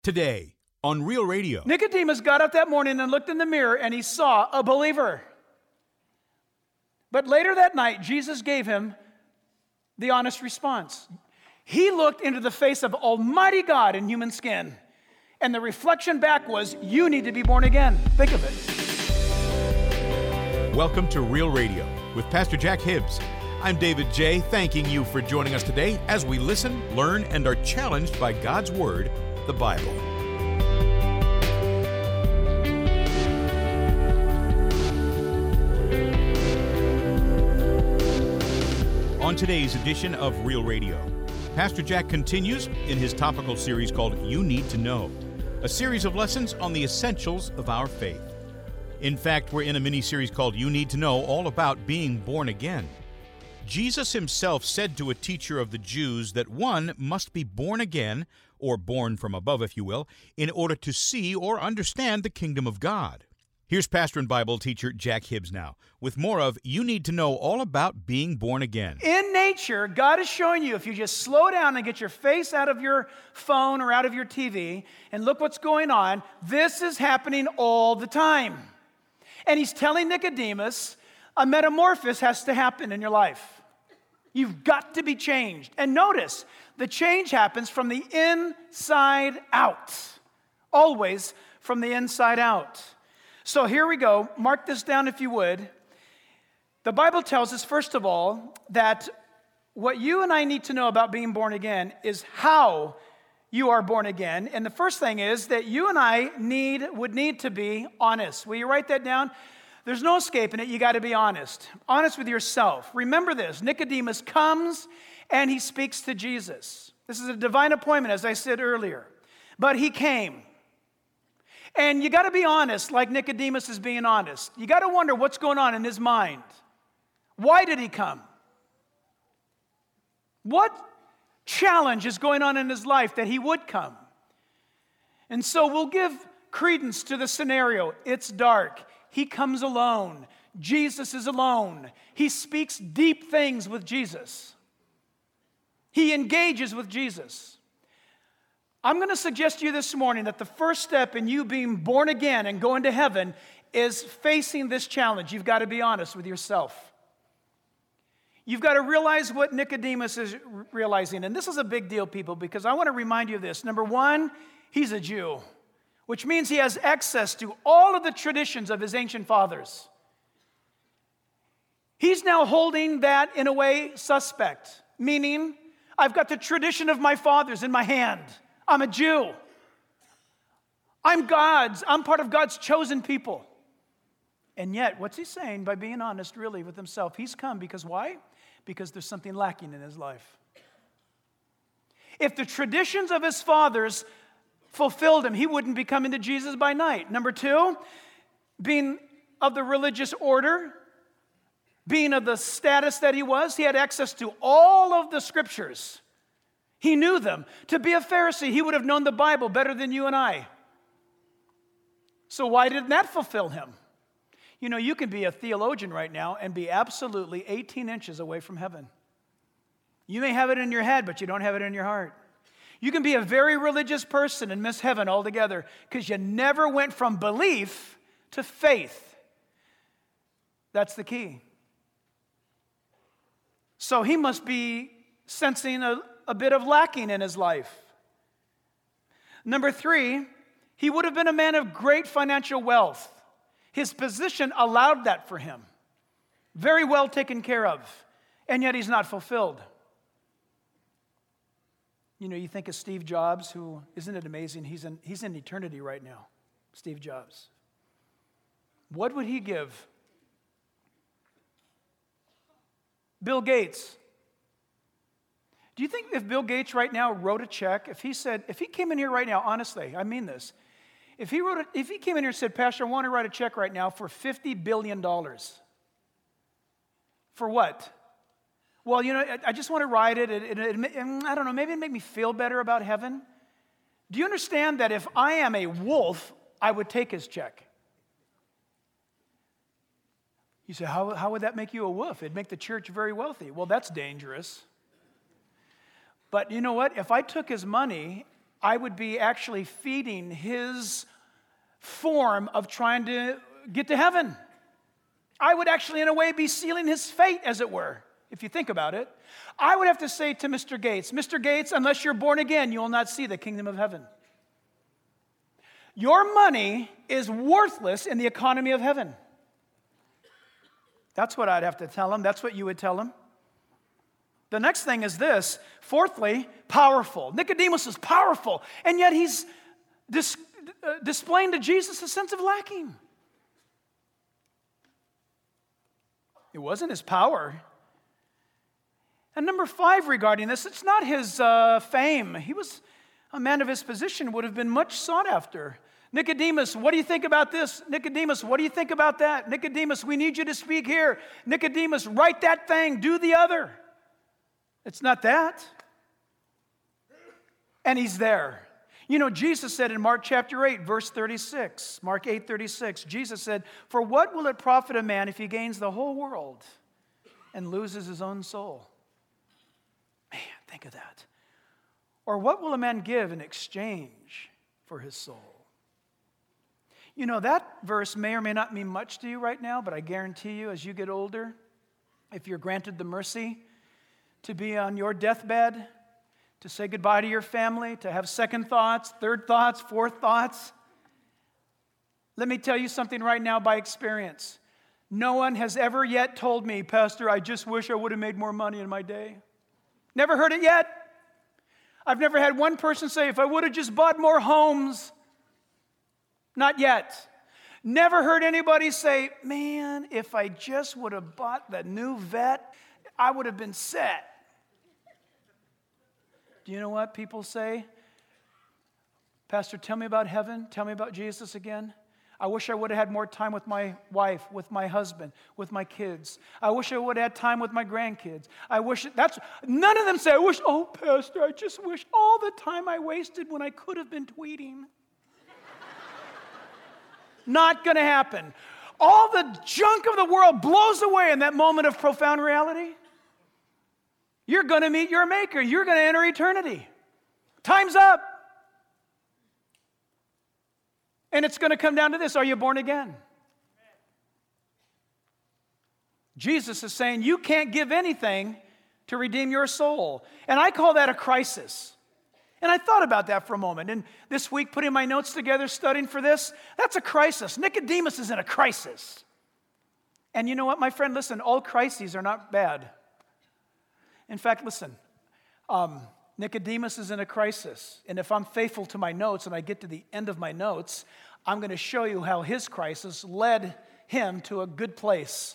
Today on Real Radio. Nicodemus got up that morning and looked in the mirror and he saw a believer. But later that night, Jesus gave him the honest response. He looked into the face of Almighty God in human skin, and the reflection back was, you need to be born again. Think of it. Welcome to Real Radio with Pastor Jack Hibbs. I'm David J., thanking you for joining us today as we listen, learn, and are challenged by God's Word, the Bible. On today's edition of Real Radio, Pastor Jack continues in his topical series called You Need to Know, a series of lessons on the essentials of our faith. In fact, we're in a mini-series called You Need to Know, all about being born again. Jesus himself said to a teacher of the Jews that one must be born again, or born from above, if you will, in order to see or understand the kingdom of God. Here's pastor and Bible teacher Jack Hibbs now, with more of You Need to Know all about being born again. In nature, God is showing you, if you just slow down and get your face out of your phone or out of your TV and look what's going on, this is happening all the time. And he's telling Nicodemus, a metamorphosis has to happen in your life. You've got to be changed. And notice, the change happens from the inside out. Always from the inside out. So here we go. Mark this down if you would. The Bible tells us, first of all, that what you and I need to know about being born again is how you are born again. And the first thing is that you and I would need to be honest. Will you write that down? There's no escaping it. You got to be honest. Honest with yourself. Remember this. Nicodemus comes and he speaks to Jesus. This is a divine appointment, as I said earlier. But he came. And you got to be honest, like Nicodemus is being honest. You got to wonder what's going on in his mind. Why did he come? What challenge is going on in his life that he would come? And so we'll give credence to the scenario. It's dark. He comes alone. Jesus is alone. He speaks deep things with Jesus. He engages with Jesus. I'm going to suggest to you this morning that the first step in you being born again and going to heaven is facing this challenge. You've got to be honest with yourself. You've got to realize what Nicodemus is realizing. And this is a big deal, people, because I want to remind you of this. Number one, he's a Jew, which means he has access to all of the traditions of his ancient fathers. He's now holding that, in a way, suspect, meaning I've got the tradition of my fathers in my hand. I'm a Jew. I'm part of God's chosen people. And yet, what's he saying by being honest, really, with himself? He's come because why? Because there's something lacking in his life. If the traditions of his fathers fulfilled him, he wouldn't be coming to Jesus by night. Number two, being of the religious order, being of the status that he was, he had access to all of the scriptures. He knew them. To be a Pharisee, he would have known the Bible better than you and I. So why didn't that fulfill him? You know, you can be a theologian right now and be absolutely 18 inches away from heaven. You may have it in your head, but you don't have it in your heart. You can be a very religious person and miss heaven altogether because you never went from belief to faith. That's the key. So he must be sensing a bit of lacking in his life. Number three, he would have been a man of great financial wealth. His position allowed that for him. Very well taken care of. And yet he's not fulfilled. You know, you think of Steve Jobs, who, isn't it amazing? He's in eternity right now, Steve Jobs. What would he give? Bill Gates. Do you think if Bill Gates right now wrote a check, if he came in here right now, honestly, I mean this, if he came in here and said, Pastor, I want to write a check right now for $50 billion. For what? Well, you know, I just want to write it, and I don't know, maybe it'd make me feel better about heaven. Do you understand that if I am a wolf, I would take his check? You say, how would that make you a wolf? It'd make the church very wealthy. Well, that's dangerous. But you know what? If I took his money I would be actually feeding his form of trying to get to heaven. I would actually, in a way, be sealing his fate, as it were, if you think about it. I would have to say to Mr. Gates, unless you're born again, you will not see the kingdom of heaven. Your money is worthless in the economy of heaven. That's what I'd have to tell him. That's what you would tell him. The next thing is this. Fourthly, powerful. Nicodemus is powerful, and yet he's displaying to Jesus a sense of lacking. It wasn't his power. And number 5 regarding this, it's not his fame. He was a man of his position, would have been much sought after. Nicodemus, what do you think about this? Nicodemus, what do you think about that? Nicodemus, we need you to speak here. Nicodemus, write that thing, do the other. It's not that. And he's there. You know, Jesus said in Mark chapter 8, verse 36, Mark 8:36, Jesus said, "For what will it profit a man if he gains the whole world and loses his own soul?" Man, think of that. Or what will a man give in exchange for his soul? You know, that verse may or may not mean much to you right now, but I guarantee you, as you get older, if you're granted the mercy to be on your deathbed, to say goodbye to your family, to have second thoughts, third thoughts, fourth thoughts, let me tell you something right now by experience. No one has ever yet told me, "Pastor, I just wish I would have made more money in my day." Never heard it yet. I've never had one person say, "If I would have just bought more homes." Not yet. Never heard anybody say, "Man, if I just would have bought the new vet, I would have been set." Do you know what people say? "Pastor, tell me about heaven. Tell me about Jesus again. I wish I would have had more time with my wife, with my husband, with my kids. I wish I would have had time with my grandkids. None of them say, "Oh, Pastor, I just wish all the time I wasted when I could have been tweeting." Not going to happen. All the junk of the world blows away in that moment of profound reality. You're going to meet your Maker. You're going to enter eternity. Time's up. And it's going to come down to this. Are you born again? Jesus is saying you can't give anything to redeem your soul. And I call that a crisis. And I thought about that for a moment. And this week, putting my notes together, studying for this, that's a crisis. Nicodemus is in a crisis. And you know what, my friend? Listen, all crises are not bad. In fact, listen, Nicodemus is in a crisis. And if I'm faithful to my notes and I get to the end of my notes, I'm going to show you how his crisis led him to a good place.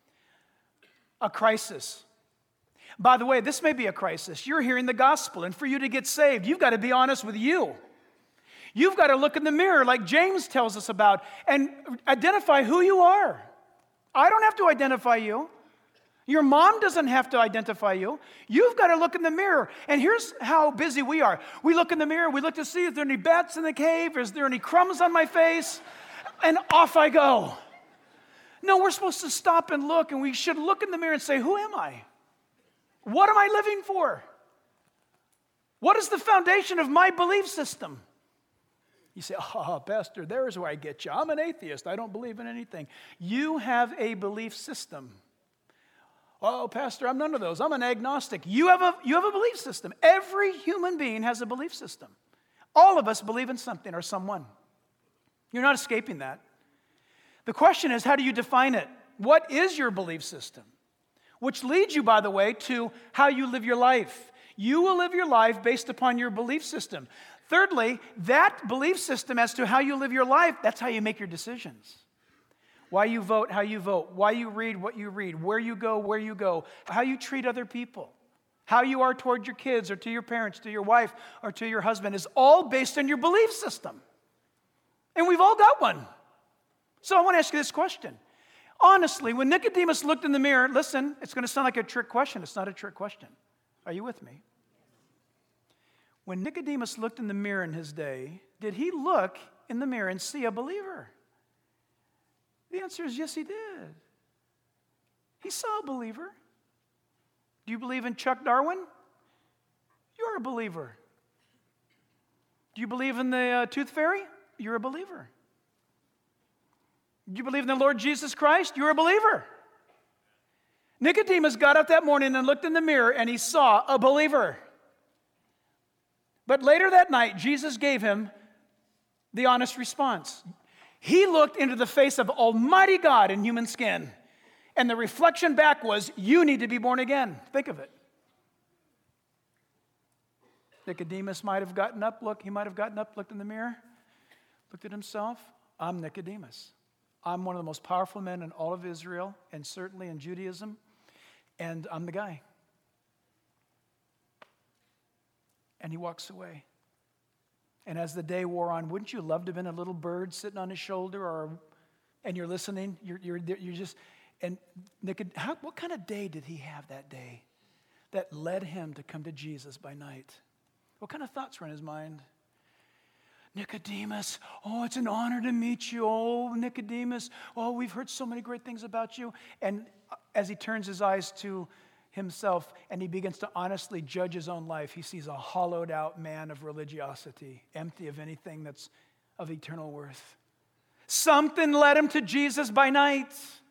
A crisis. By the way, this may be a crisis. You're hearing the gospel, and for you to get saved, you've got to be honest with you. You've got to look in the mirror like James tells us about and identify who you are. I don't have to identify you. Your mom doesn't have to identify you. You've got to look in the mirror. And here's how busy we are. We look in the mirror. We look to see if there are any bats in the cave. Is there any crumbs on my face? And off I go. No, we're supposed to stop and look, and we should look in the mirror and say, who am I? What am I living for? What is the foundation of my belief system? You say, oh, Pastor, there's where I get you. I'm an atheist. I don't believe in anything. You have a belief system. Oh, Pastor, I'm none of those. I'm an agnostic. You have a belief system. Every human being has a belief system. All of us believe in something or someone. You're not escaping that. The question is, how do you define it? What is your belief system? Which leads you, by the way, to how you live your life. You will live your life based upon your belief system. Thirdly, that belief system as to how you live your life, that's how you make your decisions. Why you vote, how you vote. Why you read, what you read. Where you go. How you treat other people. How you are toward your kids or to your parents, to your wife or to your husband is all based on your belief system. And we've all got one. So I want to ask you this question. Honestly, when Nicodemus looked in the mirror, listen, it's going to sound like a trick question. It's not a trick question. Are you with me? When Nicodemus looked in the mirror in his day, did he look in the mirror and see a believer? The answer is yes, he did. He saw a believer. Do you believe in Chuck Darwin? You're a believer. Do you believe in the tooth fairy? You're a believer. Do you believe in the Lord Jesus Christ? You're a believer. Nicodemus got up that morning and looked in the mirror and he saw a believer. But later that night, Jesus gave him the honest response. He looked into the face of Almighty God in human skin, and the reflection back was, you need to be born again. Think of it. Nicodemus might have gotten up, looked in the mirror, looked at himself. I'm Nicodemus. I'm one of the most powerful men in all of Israel, and certainly in Judaism, and I'm the guy. And he walks away. And as the day wore on, wouldn't you love to have been a little bird sitting on his shoulder, and you're listening? You're just, and what kind of day did he have that day that led him to come to Jesus by night? What kind of thoughts were in his mind? Nicodemus, oh, it's an honor to meet you. Oh, Nicodemus, oh, we've heard so many great things about you. And as he turns his eyes to himself and he begins to honestly judge his own life, he sees a hollowed out man of religiosity, empty of anything that's of eternal worth. Something led him to Jesus by night.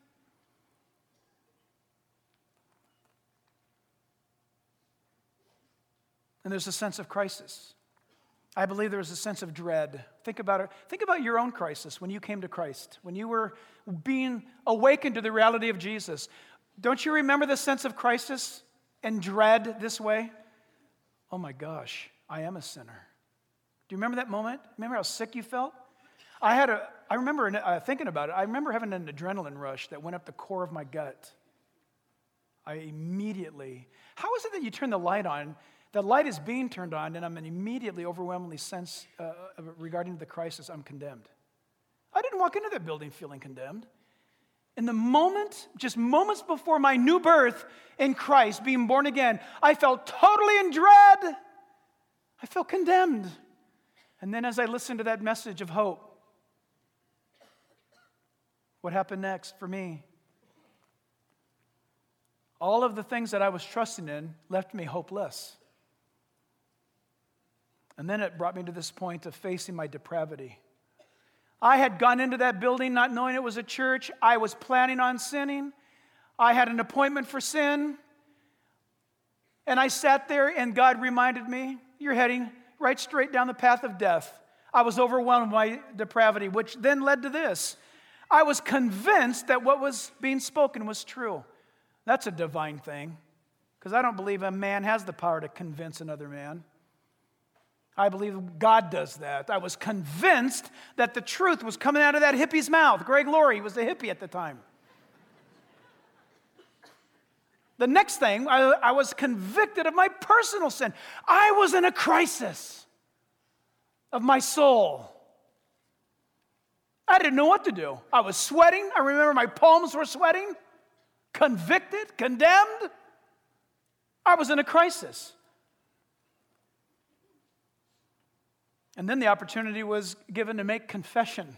And there's a sense of crisis. I believe there was a sense of dread. Think about it. Think about your own crisis when you came to Christ, when you were being awakened to the reality of Jesus. Don't you remember the sense of crisis and dread this way? Oh my gosh, I am a sinner. Do you remember that moment? Remember how sick you felt? I remember thinking about it. I remember having an adrenaline rush that went up the core of my gut. How is it that you turn the light on? The light is being turned on, and I'm immediately overwhelmingly sense regarding the crisis, I'm condemned. I didn't walk into that building feeling condemned. In the moment, just moments before my new birth in Christ, being born again, I felt totally in dread. I felt condemned. And then as I listened to that message of hope, what happened next for me? All of the things that I was trusting in left me hopeless. And then it brought me to this point of facing my depravity. I had gone into that building not knowing it was a church. I was planning on sinning. I had an appointment for sin. And I sat there and God reminded me, you're heading right straight down the path of death. I was overwhelmed by depravity, which then led to this. I was convinced that what was being spoken was true. That's a divine thing, because I don't believe a man has the power to convince another man. I believe God does that. I was convinced that the truth was coming out of that hippie's mouth. Greg Laurie was a hippie at the time. The next thing, I was convicted of my personal sin. I was in a crisis of my soul. I didn't know what to do. I was sweating. I remember my palms were sweating. Convicted, condemned. I was in a crisis. And then the opportunity was given to make confession,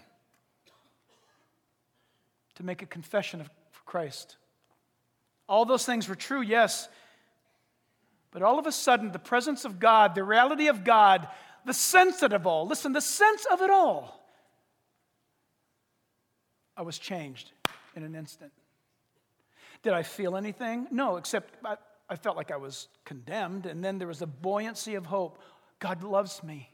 to make a confession of Christ. All those things were true, yes. But all of a sudden, the presence of God, the reality of God, the sense of it all, listen, the sense of it all, I was changed in an instant. Did I feel anything? No, except I felt like I was condemned, and then there was a buoyancy of hope. God loves me.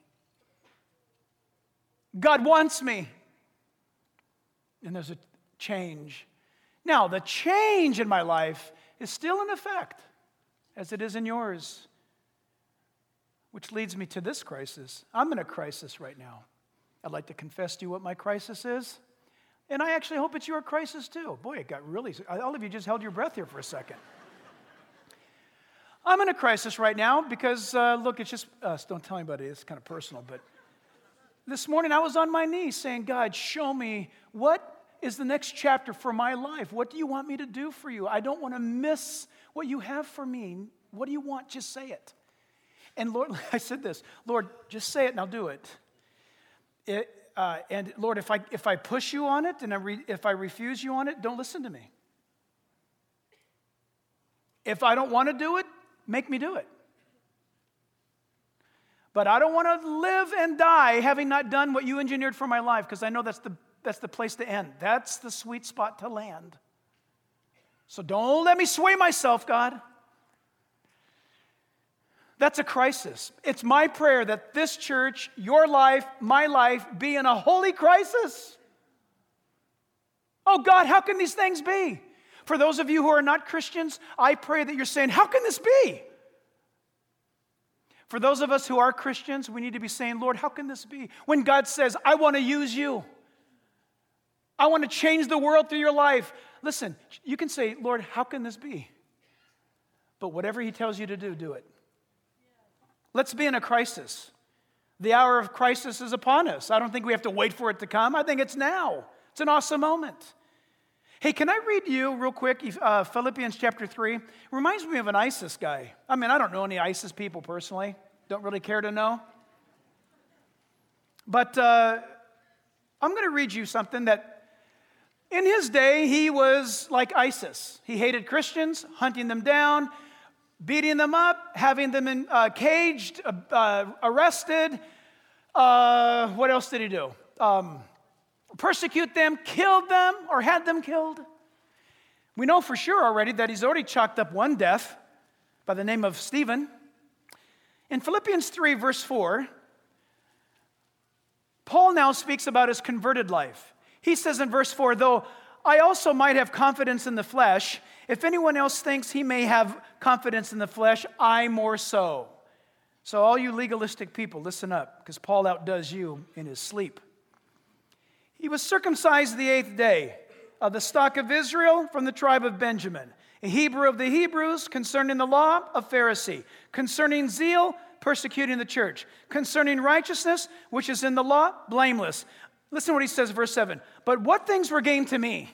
God wants me. And there's a change. Now, the change in my life is still in effect, as it is in yours. Which leads me to this crisis. I'm in a crisis right now. I'd like to confess to you what my crisis is. And I actually hope it's your crisis too. Boy, it got really, all of you just held your breath here for a second. I'm in a crisis right now because, look, it's just us. Don't tell anybody. It's kind of personal, but this morning I was on my knees saying, God, show me what is the next chapter for my life. What do you want me to do for you? I don't want to miss what you have for me. What do you want? Just say it. And Lord, I said this, Lord, just say it and I'll do it. And Lord, if I push you on it and if I refuse you on it, don't listen to me. If I don't want to do it, make me do it. But I don't want to live and die having not done what you engineered for my life, because I know that's the place to end. That's the sweet spot to land. So don't let me sway myself, God. That's a crisis. It's my prayer that this church, your life, my life, be in a holy crisis. Oh God, how can these things be? For those of you who are not Christians, I pray that you're saying, how can this be? For those of us who are Christians, we need to be saying, Lord, how can this be? When God says, I want to use you. I want to change the world through your life. Listen, you can say, Lord, how can this be? But whatever he tells you to do, do it. Let's be in a crisis. The hour of crisis is upon us. I don't think we have to wait for it to come. I think it's now. It's an awesome moment. Hey, can I read you real quick Philippians chapter 3? It reminds me of an ISIS guy. I mean, I don't know any ISIS people personally. Don't really care to know. But I'm going to read you something that in his day, he was like ISIS. He hated Christians, hunting them down, beating them up, having them caged, arrested. What else did he do? Persecute them, killed them, or had them killed. We know for sure already that he's already chalked up one death by the name of Stephen. In Philippians 3, verse 4, Paul now speaks about his converted life. He says in verse 4, though I also might have confidence in the flesh, if anyone else thinks he may have confidence in the flesh, I more so. So all you legalistic people, listen up, because Paul outdoes you in his sleep. He was circumcised the 8th day, of the stock of Israel, from the tribe of Benjamin, a Hebrew of the Hebrews, concerning the law, a Pharisee, concerning zeal, persecuting the church, concerning righteousness, which is in the law, blameless. Listen to what he says, verse 7. But what things were gained to me?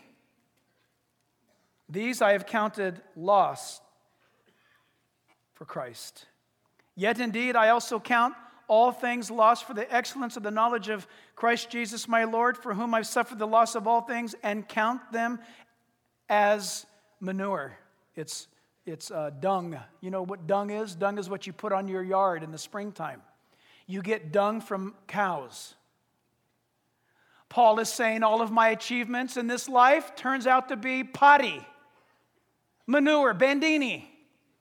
These I have counted loss for Christ. Yet indeed I also count all things lost for the excellence of the knowledge of Christ Jesus my Lord, for whom I've suffered the loss of all things, and count them as manure. It's dung. You know what dung is? Dung is what you put on your yard in the springtime. You get dung from cows. Paul is saying all of my achievements in this life turns out to be potty, manure, bandini,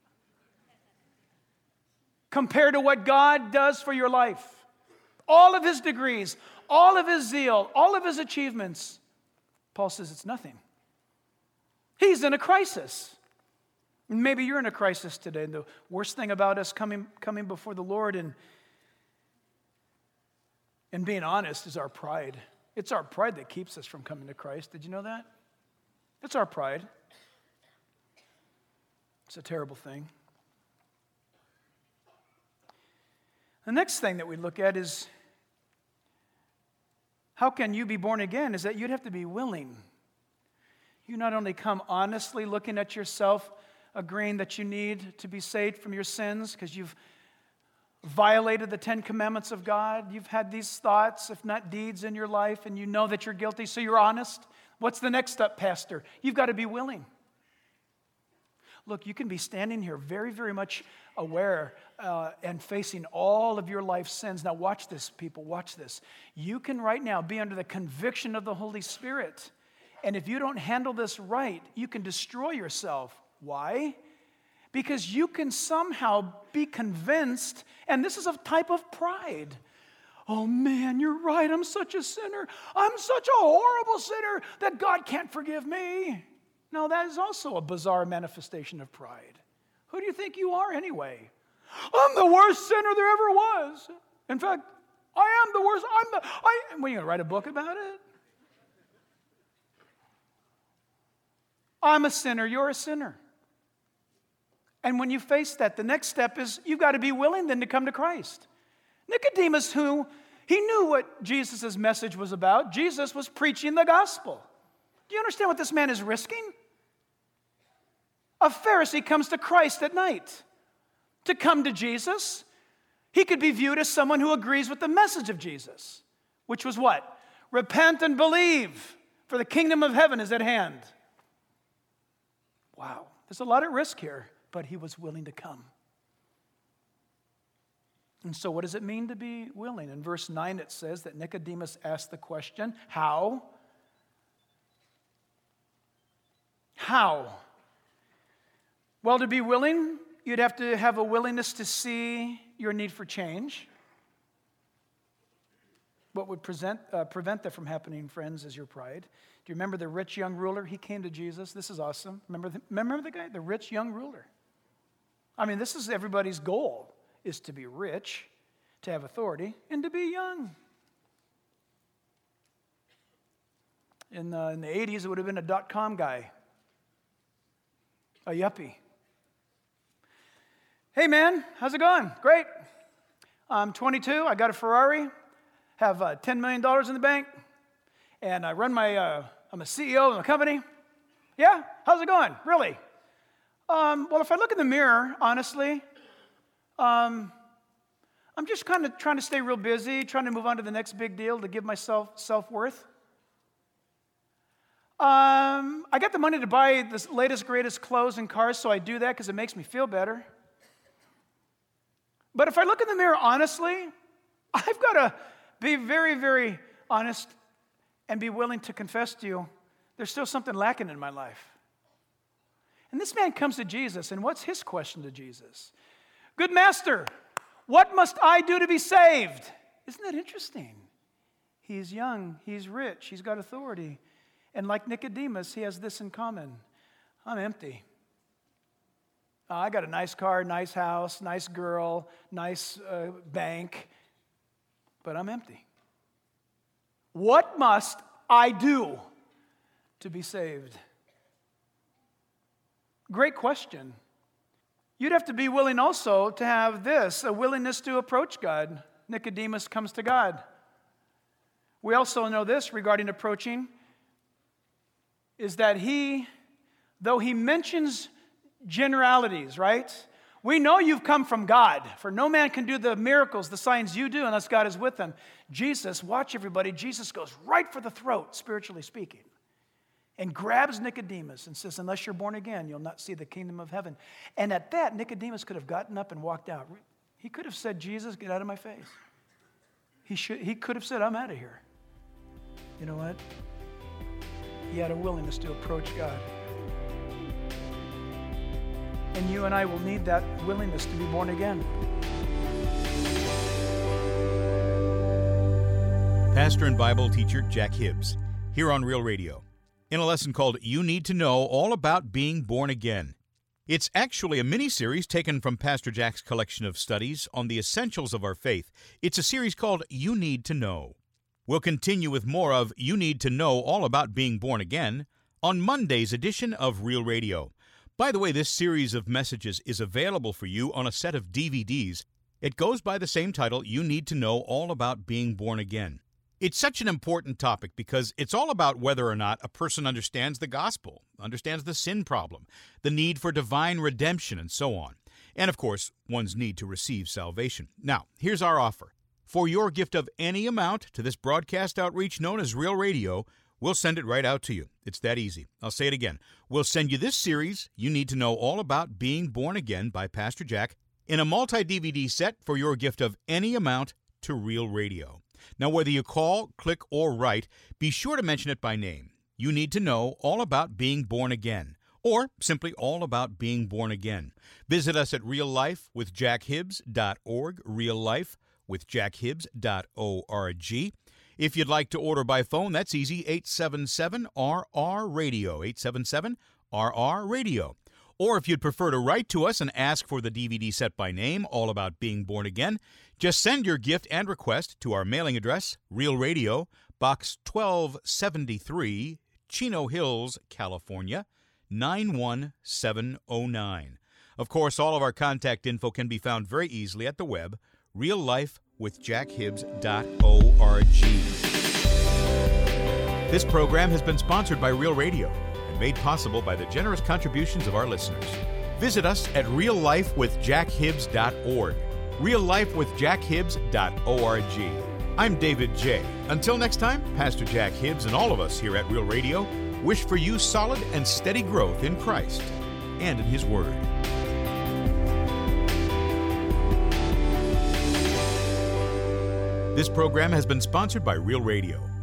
compared to what God does for your life. All of his degrees, all of his zeal, all of his achievements, Paul says it's nothing. He's in a crisis. Maybe you're in a crisis today. And the worst thing about us coming before the Lord and being honest is our pride. It's our pride that keeps us from coming to Christ. Did you know that? It's our pride. It's a terrible thing. The next thing that we look at is, how can you be born again? Is that you'd have to be willing. You not only come honestly looking at yourself, agreeing that you need to be saved from your sins because you've violated the 10 commandments of God. You've had these thoughts, if not deeds, in your life, and you know that you're guilty, so you're honest. What's the next step, Pastor? You've got to be willing. Look, you can be standing here very, very much aware and facing all of your life's sins. Now watch this, people, watch this. You can right now be under the conviction of the Holy Spirit. And if you don't handle this right, you can destroy yourself. Why? Because you can somehow be convinced, and this is a type of pride. Oh man, you're right, I'm such a sinner. I'm such a horrible sinner that God can't forgive me. No, that is also a bizarre manifestation of pride. Who do you think you are anyway? I'm the worst sinner there ever was. In fact, I am the worst. What, are you going to write a book about it? I'm a sinner, you're a sinner. And when you face that, the next step is you've got to be willing then to come to Christ. Nicodemus, he knew what Jesus' message was about. Jesus was preaching the gospel. Do you understand what this man is risking? A Pharisee comes to Christ at night. To come to Jesus, he could be viewed as someone who agrees with the message of Jesus, which was what? Repent and believe, for the kingdom of heaven is at hand. Wow, there's a lot at risk here, but he was willing to come. And so what does it mean to be willing? In verse 9 it says that Nicodemus asked the question, how? How? Well, to be willing, you'd have to have a willingness to see your need for change. What would prevent that from happening, friends, is your pride. Do you remember the rich young ruler? He came to Jesus. This is awesome. Remember the guy? The rich young ruler. I mean, this is everybody's goal, is to be rich, to have authority, and to be young. In the 80s, it would have been a dot-com guy, a yuppie. Hey, man, how's it going? Great. I'm 22. I got a Ferrari, have $10 million in the bank, and I run I'm a CEO of a company. Yeah? How's it going? Really? Well, if I look in the mirror, honestly, I'm just kind of trying to stay real busy, trying to move on to the next big deal to give myself self-worth. I got the money to buy the latest, greatest clothes and cars, so I do that because it makes me feel better. But if I look in the mirror honestly, I've got to be very, very honest and be willing to confess to you, there's still something lacking in my life. And this man comes to Jesus, and what's his question to Jesus? Good master, what must I do to be saved? Isn't that interesting? He's young, he's rich, he's got authority. And like Nicodemus, he has this in common. I'm empty. I got a nice car, nice house, nice girl, nice bank, but I'm empty. What must I do to be saved? Great question. You'd have to be willing also to have this, a willingness to approach God. Nicodemus comes to God. We also know this regarding approaching, is that though he mentions generalities, right? We know you've come from God, for no man can do the miracles, the signs you do, unless God is with them. Jesus, watch everybody, Jesus goes right for the throat, spiritually speaking, and grabs Nicodemus and says, unless you're born again, you'll not see the kingdom of heaven. And at that, Nicodemus could have gotten up and walked out. He could have said, Jesus, get out of my face. He could have said, I'm out of here. You know what? He had a willingness to approach God. And you and I will need that willingness to be born again. Pastor and Bible teacher Jack Hibbs, here on Real Radio, in a lesson called You Need to Know All About Being Born Again. It's actually a mini-series taken from Pastor Jack's collection of studies on the essentials of our faith. It's a series called You Need to Know. We'll continue with more of You Need to Know All About Being Born Again on Monday's edition of Real Radio. By the way, this series of messages is available for you on a set of DVDs. It goes by the same title, You Need to Know All About Being Born Again. It's such an important topic because it's all about whether or not a person understands the gospel, understands the sin problem, the need for divine redemption, and so on. And, of course, one's need to receive salvation. Now, here's our offer. For your gift of any amount to this broadcast outreach known as Real Radio, we'll send it right out to you. It's that easy. I'll say it again. We'll send you this series, You Need to Know All About Being Born Again by Pastor Jack, in a multi-DVD set for your gift of any amount to Real Radio. Now, whether you call, click, or write, be sure to mention it by name. You need to know all about being born again, or simply all about being born again. Visit us at reallifewithjackhibbs.org, reallifewithjackhibbs.org. If you'd like to order by phone, that's easy, 877-RR-RADIO, 877-RR-RADIO. Or if you'd prefer to write to us and ask for the DVD set by name, All About Being Born Again, just send your gift and request to our mailing address, Real Radio, Box 1273, Chino Hills, California, 91709. Of course, all of our contact info can be found very easily at the web, reallifewithjackhibbs.org. This program has been sponsored by Real Radio and made possible by the generous contributions of our listeners. Visit us at reallifewithjackhibbs.org, reallifewithjackhibbs.org. I'm David J. Until next time, Pastor Jack Hibbs and all of us here at Real Radio wish for you solid and steady growth in Christ and in His Word. This program has been sponsored by Real Radio.